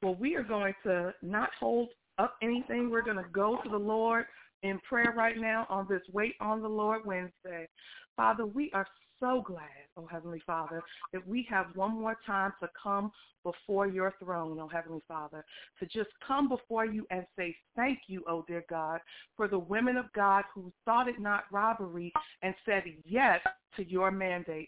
Well, we are going to not hold up anything. We're going to go to the Lord in prayer right now on this Wait on the Lord Wednesday. Father, we are so glad, oh Heavenly Father, that we have one more time to come before your throne, oh Heavenly Father, to just come before you and say thank you, oh dear God, for the women of God who thought it not robbery and said yes to your mandate.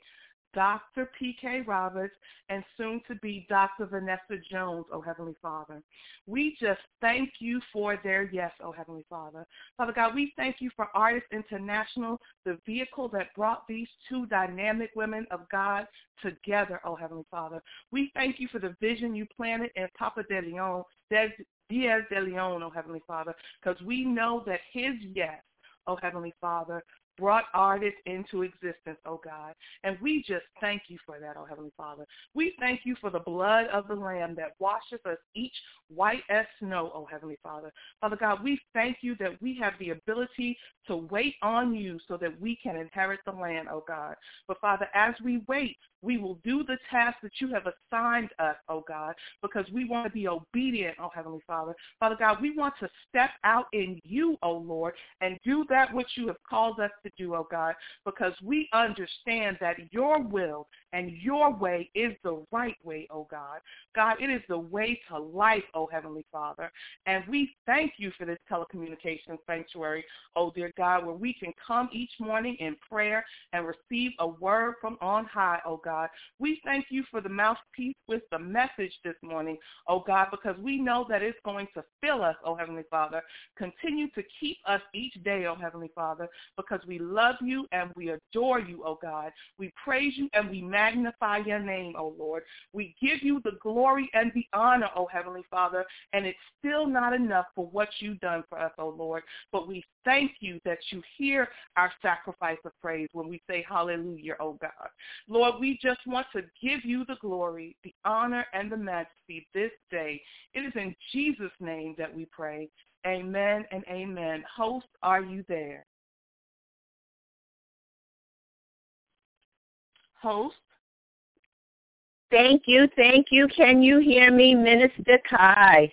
Dr. P.K. Roberts, and soon to be Dr. Vanessa Jones, oh Heavenly Father. We just thank you for their yes, oh Heavenly Father. Father God, we thank you for Artists International, the vehicle that brought these two dynamic women of God together, oh Heavenly Father. We thank you for the vision you planted in Papa Diaz de Leon, oh Heavenly Father, because we know that his yes, oh Heavenly Father, brought artists into existence, oh God. And we just thank you for that, oh Heavenly Father. We thank you for the blood of the Lamb that washes us each white as snow, oh Heavenly Father. Father God, we thank you that we have the ability to wait on you so that we can inherit the land, oh God. But Father, as we wait, we will do the task that you have assigned us, oh God, because we want to be obedient, oh Heavenly Father. Father God, we want to step out in you, oh Lord, and do that which you have called us to do, oh God, because we understand that your will and your way is the right way, oh God. God, it is the way to life, oh Heavenly Father. And we thank you for this telecommunications sanctuary, oh dear God, where we can come each morning in prayer and receive a word from on high, oh God. We thank you for the mouthpiece with the message this morning, oh God, because we know that it's going to fill us, oh Heavenly Father. Continue to keep us each day, oh Heavenly Father, because we love you and we adore you, oh God. We praise you and we magnify your name, oh Lord. We give you the glory and the honor, oh Heavenly Father, and it's still not enough for what you've done for us, oh Lord. But we thank you that you hear our sacrifice of praise when we say hallelujah, oh God. Lord, we just want to give you the glory, the honor, and the majesty this day. It is in Jesus' name that we pray. Amen and amen. Host, are you there? Host? Thank you. Can you hear me, Minister Kai?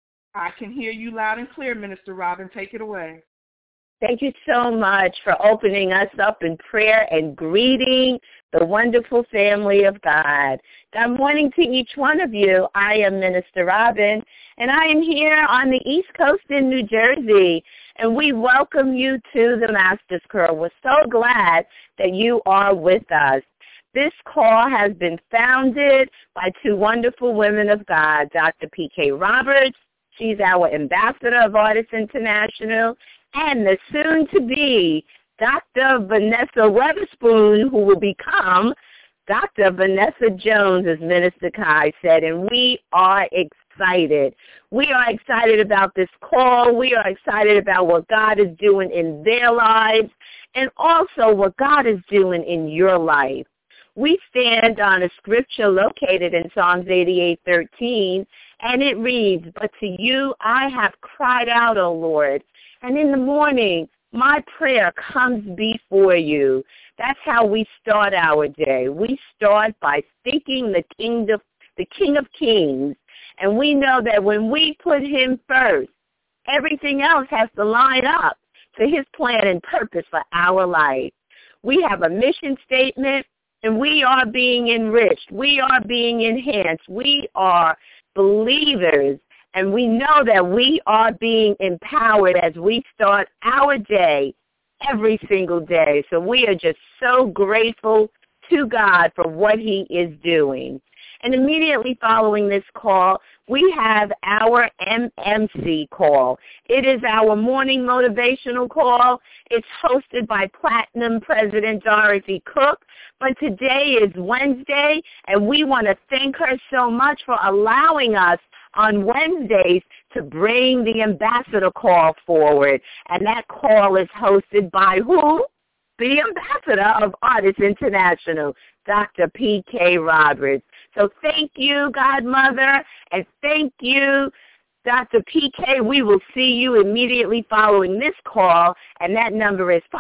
I can hear you loud and clear, Minister Robin. Take it away. Thank you so much for opening us up in prayer and greeting the wonderful family of God. Good morning to each one of you. I am Minister Robin, and I am here on the East Coast in New Jersey, and we welcome you to the Master's Call. We're so glad that you are with us. This call has been founded by two wonderful women of God, Dr. P.K. Roberts. She's our ambassador of Artists International, and the soon-to-be Dr. Vanessa Weatherspoon, who will become Dr. Vanessa Jones, as Minister Kai said, and we are excited. We are excited about this call. We are excited about what God is doing in their lives and also what God is doing in your life. We stand on a scripture located in Psalms 88:13, and it reads, "But to you I have cried out, O Lord, and in the morning my prayer comes before you." That's how we start our day. We start by thinking the King of Kings, and we know that when we put him first, everything else has to line up to his plan and purpose for our life. We have a mission statement, and we are being enriched. We are being enhanced. We are believers, and we know that we are being empowered as we start our day every single day. So we are just so grateful to God for what he is doing. And immediately following this call, we have our MMC call. It is our morning motivational call. It's hosted by Platinum President Dorothy Cook. But today is Wednesday, and we want to thank her so much for allowing us on Wednesdays to bring the ambassador call forward. And that call is hosted by who? The ambassador of Artists International, Dr. P.K. Roberts. So thank you, Godmother, and thank you, Dr. P.K. We will see you immediately following this call, and that number is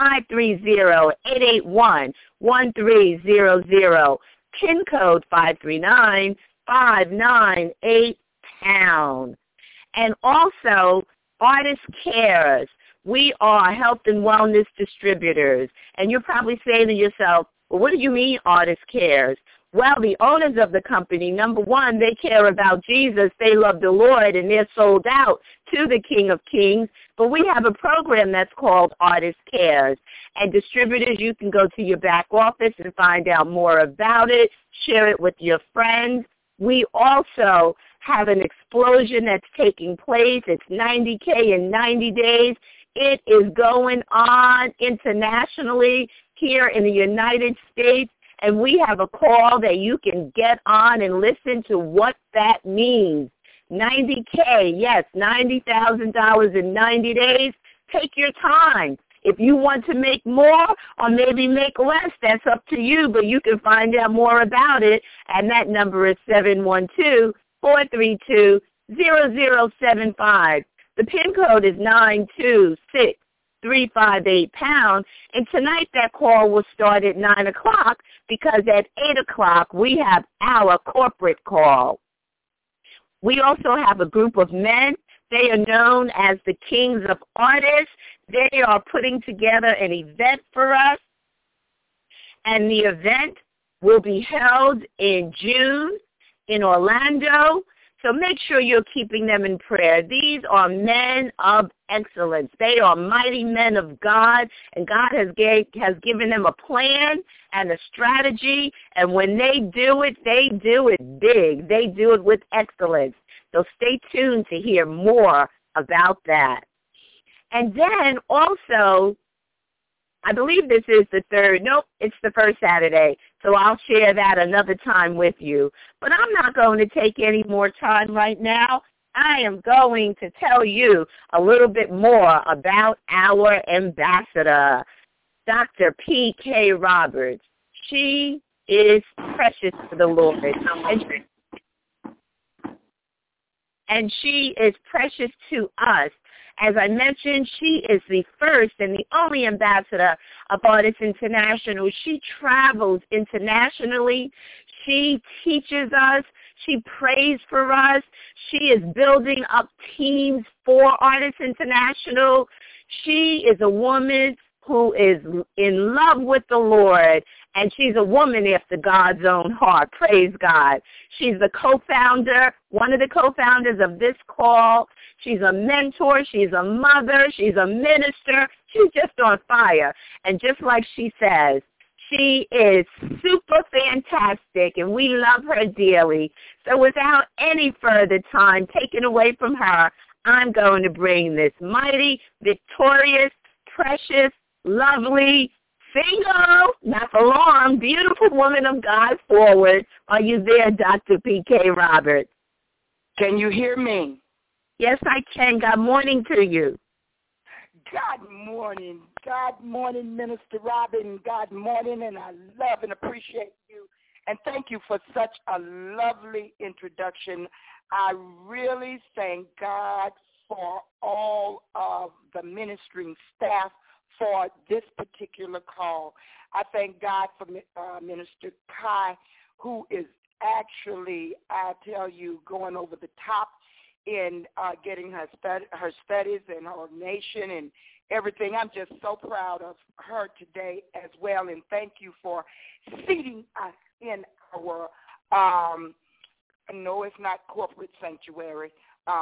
530-881-1300, PIN code 539-59810. town. And also, Artist Cares. We are health and wellness distributors. And you're probably saying to yourself, well, what do you mean Artist Cares? Well, the owners of the company, number one, they care about Jesus. They love the Lord, and they're sold out to the King of Kings. But we have a program that's called Artist Cares. And distributors, you can go to your back office and find out more about it, share it with your friends. We also have an explosion that's taking place. It's $90K in 90 days. It is going on internationally here in the United States, and we have a call that you can get on and listen to what that means. $90K, yes, $90,000 in 90 days. Take your time. If you want to make more or maybe make less, that's up to you, but you can find out more about it, and that number is 712-432-0075. The PIN code is 926-358#, and tonight that call will start at 9 o'clock because at 8 o'clock we have our corporate call. We also have a group of men. They are known as the Kings of Artists. They are putting together an event for us, and the event will be held in June in Orlando. So make sure you're keeping them in prayer. These are men of excellence. They are mighty men of God, and God has given them a plan and a strategy, and when they do it big. They do it with excellence. So stay tuned to hear more about that. And then also, I believe this is the third. Nope, it's the first Saturday. So I'll share that another time with you. But I'm not going to take any more time right now. I am going to tell you a little bit more about our ambassador, Dr. P.K. Roberts. She is precious to the Lord. And she is precious to us. As I mentioned, she is the first and the only ambassador of Artists International. She travels internationally. She teaches us. She prays for us. She is building up teams for Artists International. She is a woman who is in love with the Lord, and she's a woman after God's own heart. Praise God. She's the co-founder, one of the co-founders of this call. She's a mentor. She's a mother. She's a minister. She's just on fire. And just like she says, she is super fantastic, and we love her dearly. So without any further time taken away from her, I'm going to bring this mighty, victorious, precious, lovely, single, not for long, beautiful woman of God forward. Are you there, Dr. P.K. Roberts? Can you hear me? Yes, I can. Good morning to you. God morning. God morning, Minister Robin. God morning, and I love and appreciate you. And thank you for such a lovely introduction. I really thank God for all of the ministering staff for this particular call. I thank God for Minister Kai, who is actually, I tell you, going over the top in getting her studies and her nation and everything. I'm just so proud of her today as well, and thank you for seating us in our, no, it's not corporate sanctuary,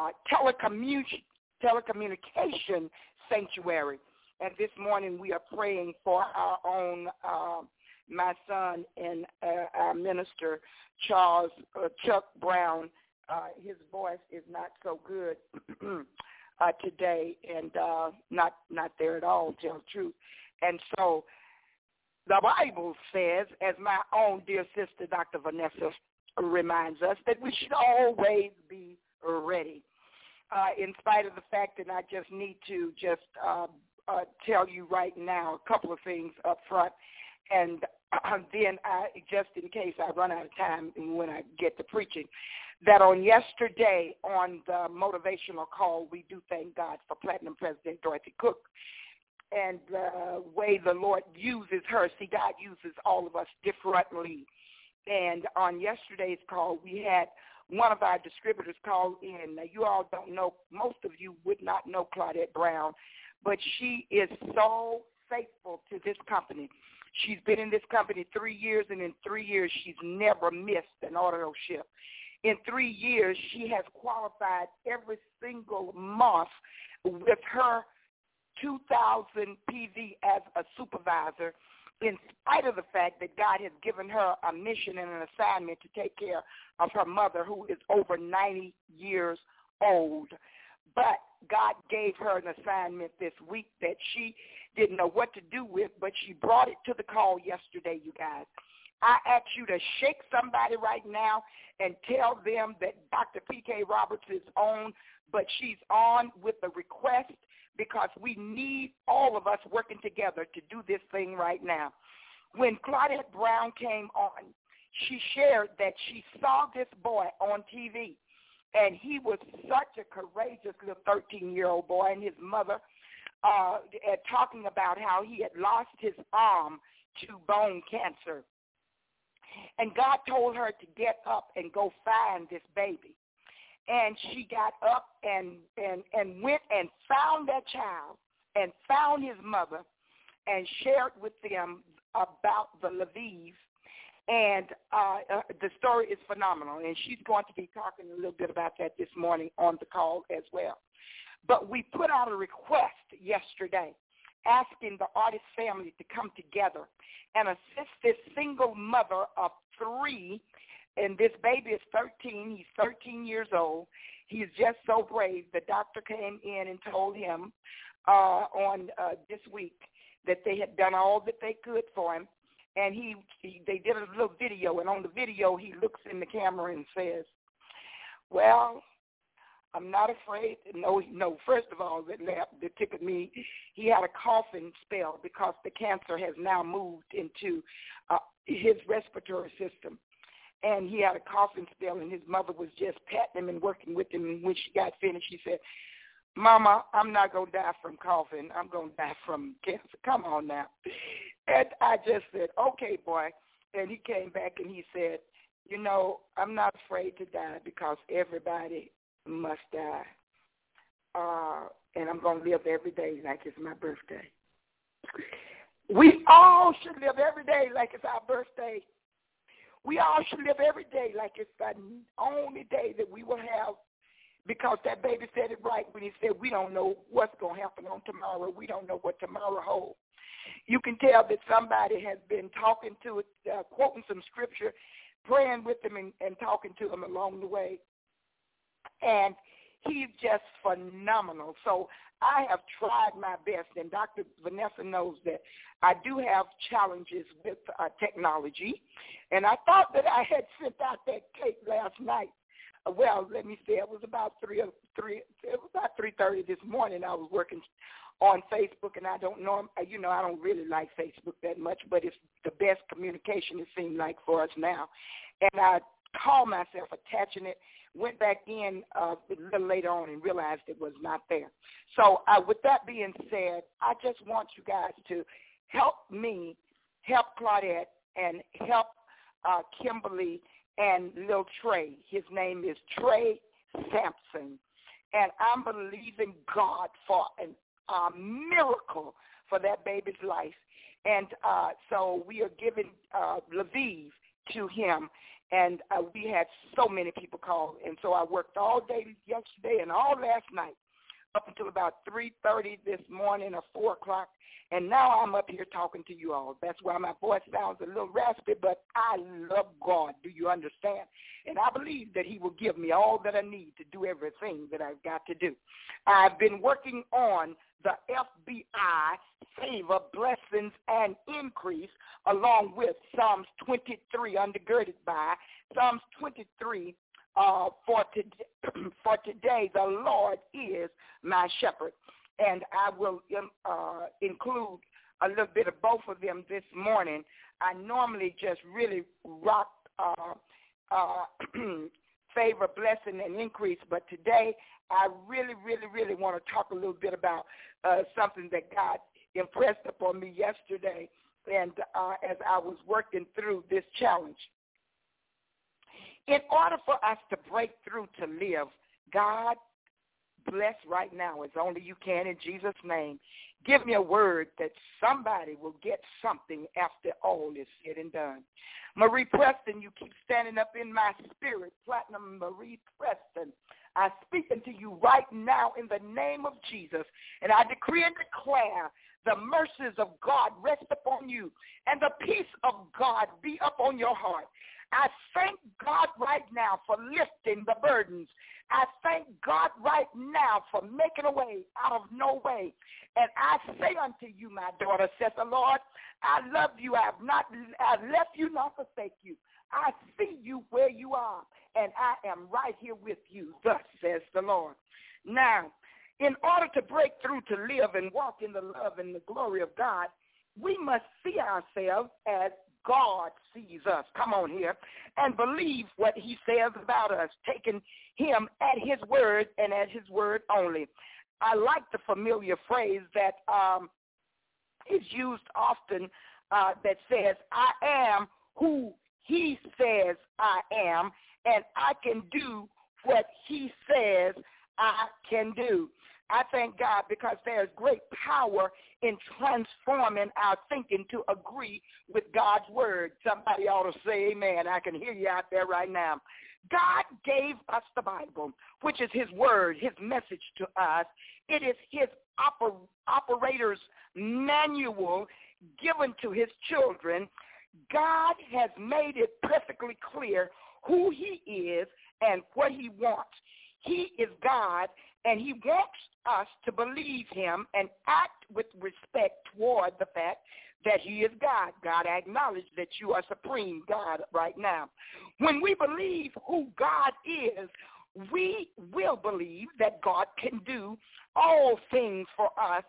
telecommunication sanctuary. And this morning we are praying for our own, my son and our minister, Chuck Brown. His voice is not so good today, and not there at all, to tell the truth. And so the Bible says, as my own dear sister, Dr. Vanessa, reminds us, that we should always be ready. In spite of the fact that I just need to tell you right now a couple of things up front, and then just in case I run out of time when I get to preaching, that on yesterday on the motivational call, we do thank God for Platinum President Dorothy Cook and the way the Lord uses her. See, God uses all of us differently. And on yesterday's call, we had one of our distributors called in. Now, you all don't know, most of you would not know Claudette Brown, but she is so faithful to this company. She's been in this company 3 years, and in 3 years, she's never missed an auto ship. In 3 years, she has qualified every single month with her 2,000 PV as a supervisor, in spite of the fact that God has given her a mission and an assignment to take care of her mother, who is over 90 years old. But God gave her an assignment this week that she didn't know what to do with, but she brought it to the call yesterday, you guys. I ask you to shake somebody right now and tell them that Dr. P.K. Roberts is on, but she's on with a request, because we need all of us working together to do this thing right now. When Claudette Brown came on, she shared that she saw this boy on TV, and he was such a courageous little 13-year-old boy, and his mother talking about how he had lost his arm to bone cancer. And God told her to get up and go find this baby. And she got up and went and found that child and found his mother and shared with them about the Lviv. And the story is phenomenal. And she's going to be talking a little bit about that this morning on the call as well. But we put out a request yesterday asking the artist family to come together and assist this single mother of 3. And this baby is 13. He's 13 years old. He's just so brave. The doctor came in and told him on this week that they had done all that they could for him. And they did a little video. And on the video, he looks in the camera and says, well, I'm not afraid. No, first of all, that tickled me. He had a coughing spell because the cancer has now moved into his respiratory system. And he had a coughing spell, and his mother was just patting him and working with him. And when she got finished, she said, Mama, I'm not going to die from coughing. I'm going to die from cancer. Come on now. And I just said, okay, boy. And he came back and he said, you know, I'm not afraid to die because everybody must die. And I'm going to live every day like it's my birthday. We all should live every day like it's our birthday. We all should live every day like it's the only day that we will have, because that baby said it right when he said we don't know what's going to happen on tomorrow. We don't know what tomorrow holds. You can tell that somebody has been talking to it, quoting some scripture, praying with them and talking to them along the way. And he's just phenomenal. So I have tried my best, and Dr. Vanessa knows that I do have challenges with technology. And I thought that I had sent out that tape last night. Well, let me say it was about 3:30 this morning. I was working on Facebook, and I don't know, I don't really like Facebook that much, but it's the best communication, it seems like, for us now. And I called myself attaching it, went back in a little later on and realized it was not there. So with that being said, I just want you guys to help me, help Claudette, and help Kimberly and Lil Trey. His name is Trey Sampson. And I'm believing God for a miracle for that baby's life. And so we are giving Lviv to him. And we had so many people call. And so I worked all day yesterday and all last night up until about 3:30 this morning or 4 o'clock. And now I'm up here talking to you all. That's why my voice sounds a little raspy, but I love God. Do you understand? And I believe that he will give me all that I need to do everything that I've got to do. I've been working on the FBI favor, blessings, and increase, along with Psalms 23, undergirded by Psalms 23. For today, the Lord is my shepherd. And I will include a little bit of both of them this morning. I normally just really rock favor, blessing, and increase, but today I really, really, really want to talk a little bit about something that God impressed upon me yesterday, and as I was working through this challenge. In order for us to break through to live, God bless right now as only you can in Jesus' name. Give me a word that somebody will get something after all is said and done. Marie Preston, you keep standing up in my spirit. Platinum Marie Preston, I speak unto you right now in the name of Jesus, and I decree and declare the mercies of God rest upon you, and the peace of God be upon your heart. I thank God right now for lifting the burdens. I thank God right now for making a way out of no way. And I say unto you, my daughter, says the Lord, I love you. I left you, not forsake you. I see you where you are, and I am right here with you. Thus says the Lord. Now, in order to break through to live and walk in the love and the glory of God, we must see ourselves as God sees us. Come on here. And believe what he says about us, taking him at his word and at his word only. I like the familiar phrase that is used often that says, I am who he says I am, and I can do what he says I can do. I thank God because there's great power in transforming our thinking to agree with God's word. Somebody ought to say amen. I can hear you out there right now. God gave us the Bible, which is his word, his message to us. It is his operator's manual given to his children. God has made it perfectly clear who he is and what he wants. He is God, and he wants us to believe him and act with respect toward the fact that he is God. God acknowledged that you are supreme God right now. When we believe who God is, we will believe that God can do all things for us,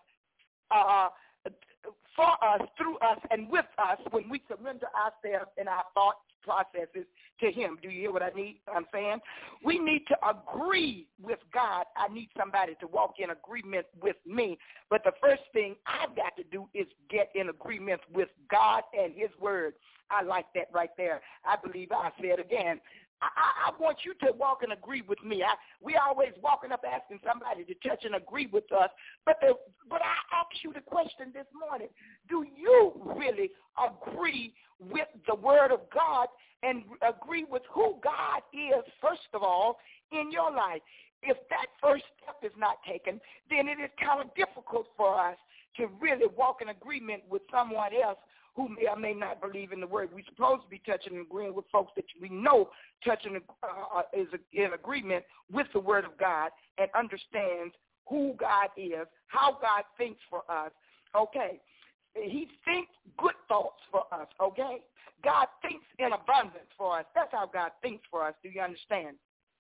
through us, and with us when we surrender ourselves and our thought processes to him. Do you hear what I'm saying? We need to agree with God. I need somebody to walk in agreement with me. But the first thing I've got to do is get in agreement with God and his word. I like that right there. I believe I'll say it again. I want you to walk and agree with me. We always walking up asking somebody to touch and agree with us. But I ask you the question this morning, do you really agree with the word of God and agree with who God is, first of all, in your life? If that first step is not taken, then it is kind of difficult for us to really walk in agreement with someone else who may or may not believe in the word. We're supposed to be touching and agreeing with folks that we know touching is in agreement with the word of God and understands who God is, how God thinks for us, okay? He thinks good thoughts for us, okay? God thinks in abundance for us. That's how God thinks for us. Do you understand?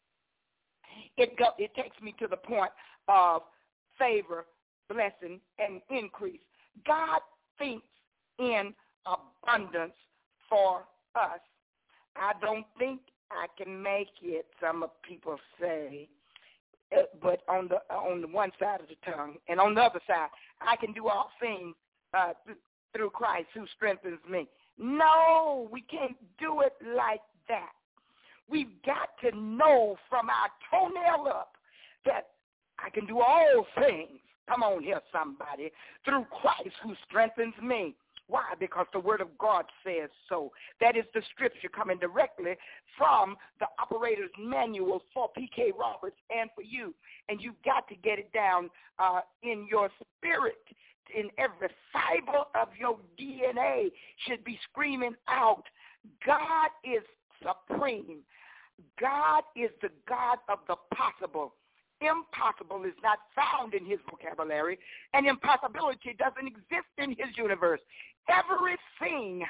It takes me to the point of favor, blessing, and increase. God thinks in abundance for us. I don't think I can make it, some people say, but on the one side of the tongue, and on the other side, I can do all things through Christ who strengthens me. No, we can't do it like that. We've got to know from our toenail up that I can do all things. Come on here, somebody. Through Christ who strengthens me. Why? Because the word of God says so. That is the scripture coming directly from the operator's manual for P.K. Roberts and for you. And you've got to get it down in your spirit. In every fiber of your DNA should be screaming out, God is supreme. God is the God of the possible. Impossible is not found in his vocabulary, and impossibility doesn't exist in his universe. Everything,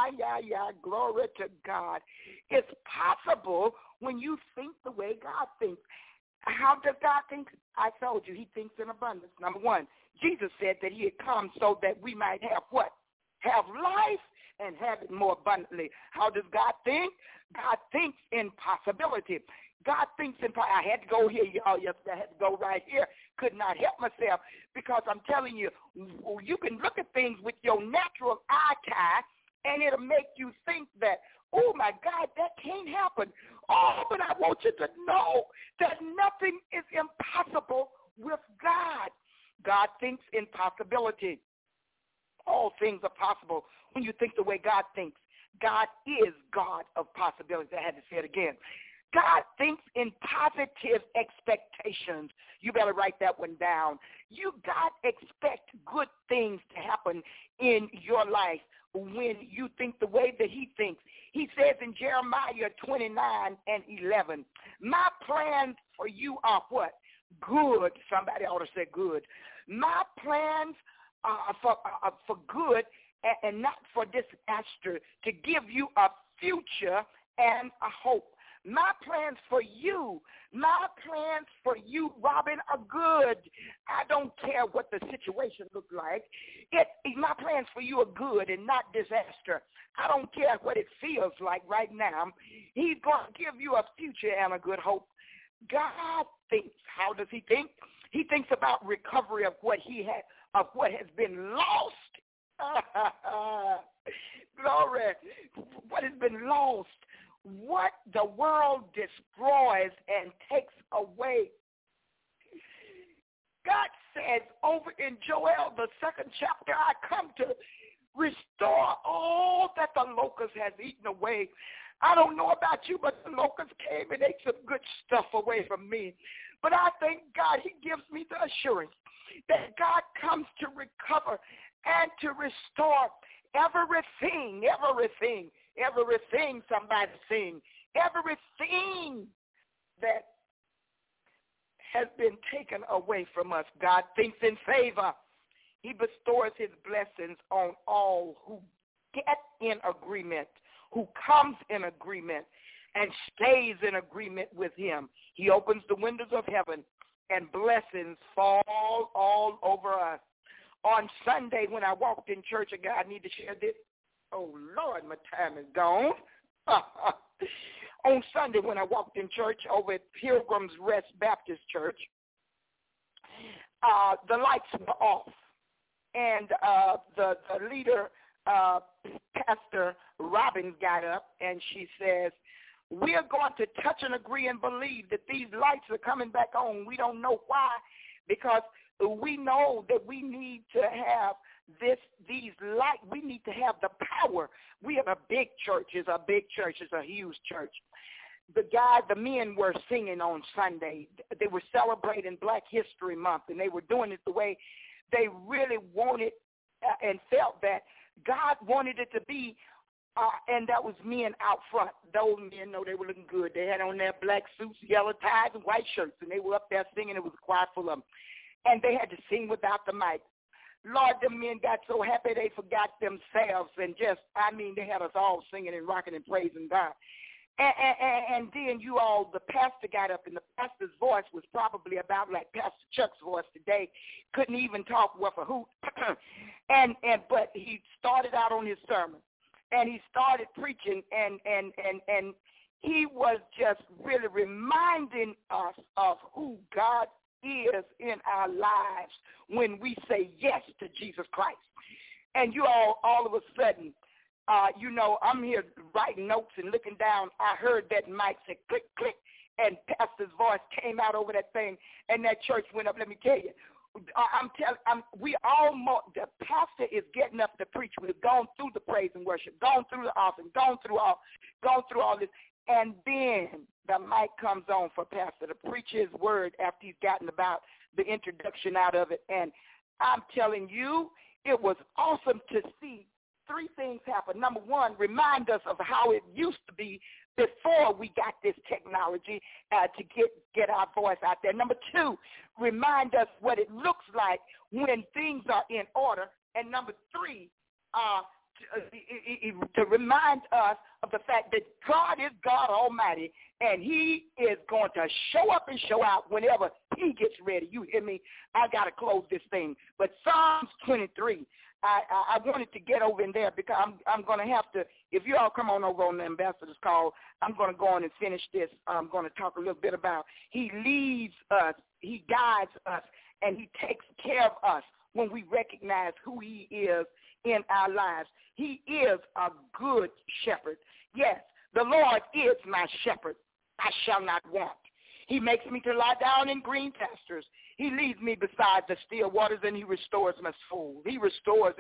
glory to God, is possible when you think the way God thinks. How does God think? I told you, he thinks in abundance. Number one, Jesus said that he had come so that we might have what? Have life and have it more abundantly. How does God think? God thinks in possibility. God thinks in I had to go here, y'all. Yesterday I had to go right here. Could not help myself because I'm telling you, you can look at things with your natural eye, and it'll make you think that, oh, my God, that can't happen. Oh, but I want you to know that nothing is impossible with God. God thinks in possibility. All things are possible when you think the way God thinks. God is God of possibilities. I had to say it again. God thinks in positive expectations. You better write that one down. God expect good things to happen in your life when you think the way that he thinks. He says in Jeremiah 29:11, my plans for you are what? Good. Somebody ought to say good. My plans are for good and not for disaster, to give you a future and a hope. My plans for you, Robin, are good. I don't care what the situation looks like. My plans for you are good and not disaster. I don't care what it feels like right now. He's going to give you a future and a good hope. God thinks. How does he think? He thinks about recovery of what has been lost. Glory. What has been lost. What the world destroys and takes away. God says over in Joel, the 2nd chapter, I come to restore all that the locust has eaten away. I don't know about you, but the locust came and ate some good stuff away from me. But I thank God he gives me the assurance that God comes to recover and to restore everything, somebody sing, everything that has been taken away from us. God thinks in favor. He bestows his blessings on all who get in agreement, who comes in agreement and stays in agreement with him. He opens the windows of heaven and blessings fall all over us. On Sunday when I walked in church, again, I need to share this. Oh, Lord, my time is gone. On Sunday when I walked in church over at Pilgrim's Rest Baptist Church, the lights were off. And the leader, Pastor Robbins, got up and she says, we're going to touch and agree and believe that these lights are coming back on. We don't know why, because we know that we need to have these lights. We need to have the power. We have a big church. It's a huge church. The men were singing on Sunday. They were celebrating Black History Month, and they were doing it the way they really wanted and felt that God wanted it to be. And that was men out front. Those men, know they were looking good. They had on their black suits, yellow ties, and white shirts, and they were up there singing. It was a choir full of them. And they had to sing without the mic. Lord, them men got so happy they forgot themselves and they had us all singing and rocking and praising God. And then the pastor got up, and the pastor's voice was probably about like Pastor Chuck's voice today. Couldn't even talk worth a hoot. But he started out on his sermon, and he started preaching, and he was just really reminding us of who God is in our lives when we say yes to Jesus Christ. And all of a sudden, I'm here writing notes and looking down. I heard that mic say click, click, and pastor's voice came out over that thing, and that church went up. Let me tell you, the pastor is getting up to preach. We've gone through the praise and worship, gone through the offering, gone through all this, and then the mic comes on for pastor to preach his word after he's gotten about the introduction out of it. And I'm telling you, it was awesome to see three things happen. Number one, remind us of how it used to be before we got this technology to get our voice out there. Number two, remind us what it looks like when things are in order. And number three, to remind us of the fact that God is God Almighty, and he is going to show up and show out whenever he gets ready. You hear me? I got to close this thing. But Psalms 23, I wanted to get over in there because I'm going to have to, if you all come on over on the ambassador's call, I'm going to go on and finish this. I'm going to talk a little bit about he leads us, he guides us, and he takes care of us when we recognize who he is in our lives. He is a good shepherd. Yes, the Lord is my shepherd. I shall not want. He makes me to lie down in green pastures. He leads me beside the still waters, and he restores my soul. He restores.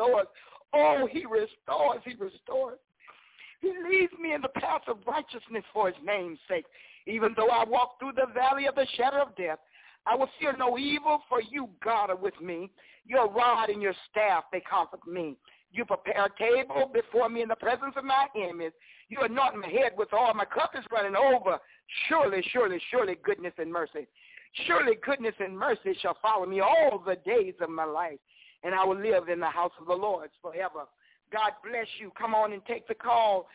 Oh, he restores. He leads me in the path of righteousness for his name's sake. Even though I walk through the valley of the shadow of death, I will fear no evil, for you, God, are with me. Your rod and your staff, they comfort me. You prepare a table before me in the presence of my enemies. You anoint my head with oil. My cup is running over. Surely, surely, surely goodness and mercy. Surely goodness and mercy shall follow me all the days of my life, and I will live in the house of the Lord forever. God bless you. Come on and take the call,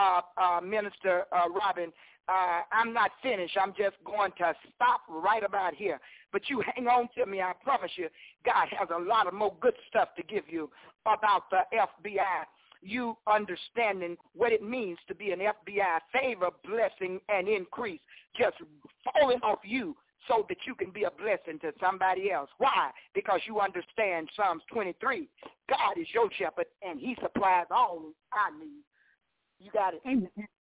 Minister Robin. I'm not finished. I'm just going to stop right about here. But you hang on to me. I promise you, God has a lot of more good stuff to give you about the FBI. You understanding what it means to be an FBI, favor, blessing, and increase, just falling off you so that you can be a blessing to somebody else. Why? Because you understand Psalms 23. God is your shepherd, and he supplies all our needs. You got it. Amen.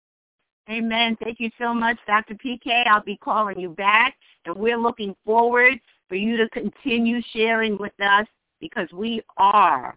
Amen. Thank you so much, Dr. PK. I'll be calling you back, and we're looking forward for you to continue sharing with us, because we are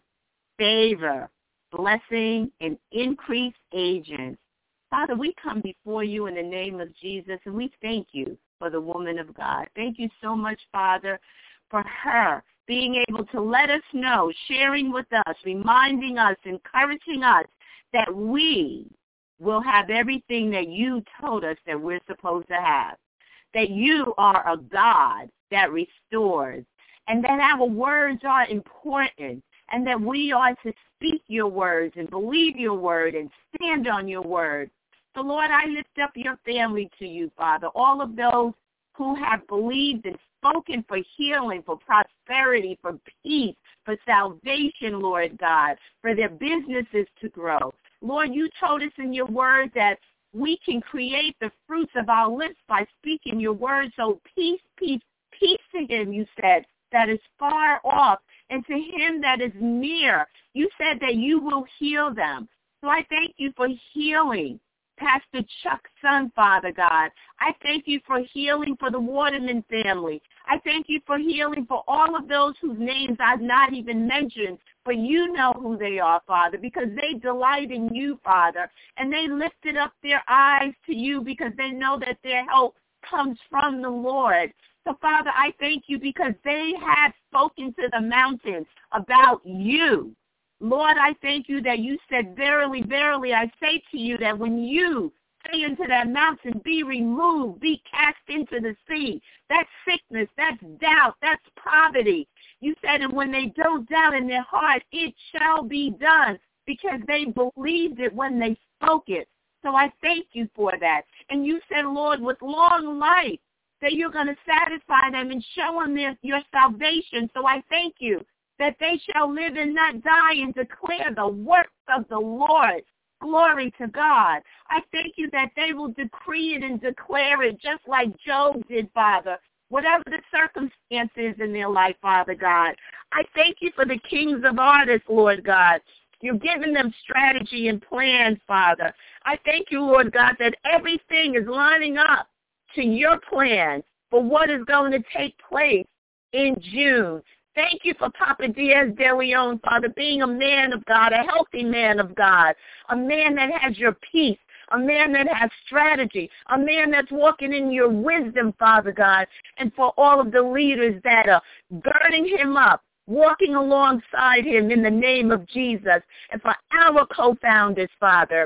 favor, blessing, and increase agents. Father, we come before you in the name of Jesus, and we thank you for the woman of God. Thank you so much, Father, for her being able to let us know, sharing with us, reminding us, encouraging us that we will have everything that you told us that we're supposed to have, that you are a God that restores, and that our words are important, and that we are to speak your words and believe your word and stand on your word. So, Lord, I lift up your family to you, Father, all of those who have believed and spoken for healing, for prosperity, for peace, for salvation, Lord God, for their businesses to grow. Lord, you told us in your word that we can create the fruits of our lips by speaking your word. So peace, peace, peace to him, you said, that is far off, and to him that is near. You said that you will heal them. So I thank you for healing Pastor Chuck's son, Father God. I thank you for healing for the Waterman family. I thank you for healing for all of those whose names I've not even mentioned, but you know who they are, Father, because they delight in you, Father, and they lifted up their eyes to you because they know that their help comes from the Lord. So, Father, I thank you because they have spoken to the mountains about you. Lord, I thank you that you said, verily, verily, I say to you that when you say into that mountain, be removed, be cast into the sea, that's sickness, that's doubt, that's poverty. You said, and when they don't doubt in their heart, it shall be done, because they believed it when they spoke it. So I thank you for that. And you said, Lord, with long life, that you're going to satisfy them and show them your salvation. So I thank you that they shall live and not die and declare the works of the Lord. Glory to God. I thank you that they will decree it and declare it just like Job did, Father, whatever the circumstances in their life, Father God. I thank you for the kings of artists, Lord God. You're giving them strategy and plans, Father. I thank you, Lord God, that everything is lining up to your plan for what is going to take place in June. Thank you for Papa Diaz de Leon, Father, being a man of God, a healthy man of God, a man that has your peace, a man that has strategy, a man that's walking in your wisdom, Father God, and for all of the leaders that are girding him up, walking alongside him in the name of Jesus, and for our co-founders, Father.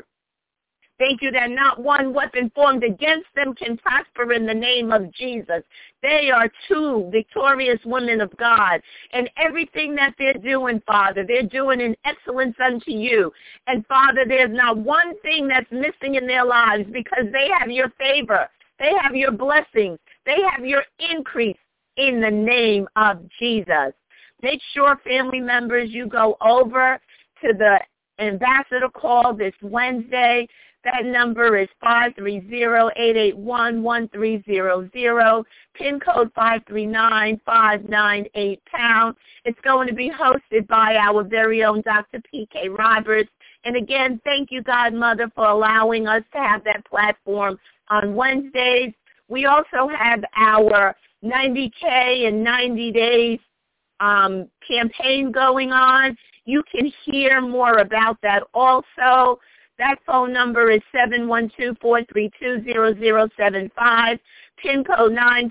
Thank you that not one weapon formed against them can prosper in the name of Jesus. They are two victorious women of God. And everything that they're doing, Father, they're doing in excellence unto you. And, Father, there's not one thing that's missing in their lives because they have your favor. They have your blessings. They have your increase in the name of Jesus. Make sure, family members, you go over to the ambassador call this Wednesday. That number is 530-881-1300, PIN code 539598#. It's going to be hosted by our very own Dr. P.K. Roberts, And again, thank you, Godmother, for allowing us to have that platform on Wednesdays. We also have our 90K in 90 days campaign going on. You can hear more about that also. That phone number is 712-432-0075, PIN code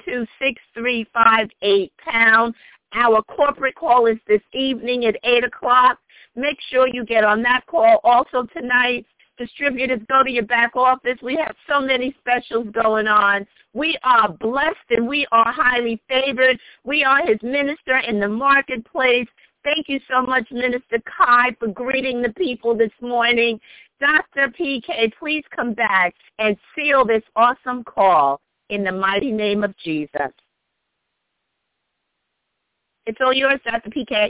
926-358#. Our corporate call is this evening at 8 o'clock. Make sure you get on that call. Also tonight, distributors, go to your back office. We have so many specials going on. We are blessed and we are highly favored. We are his minister in the marketplace. Thank you so much, Minister Kai, for greeting the people this morning. Dr. PK, please come back and seal this awesome call in the mighty name of Jesus. It's all yours, Dr. PK.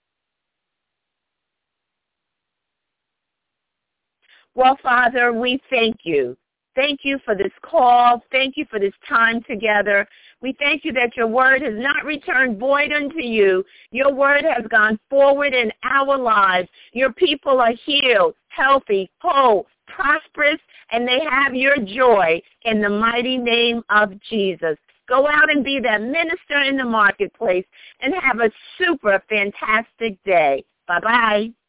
Well, Father, we thank you. Thank you for this call. Thank you for this time together. We thank you that your word has not returned void unto you. Your word has gone forward in our lives. Your people are healed, healthy, whole, prosperous, and they have your joy in the mighty name of Jesus. Go out and be that minister in the marketplace and have a super fantastic day. Bye-bye.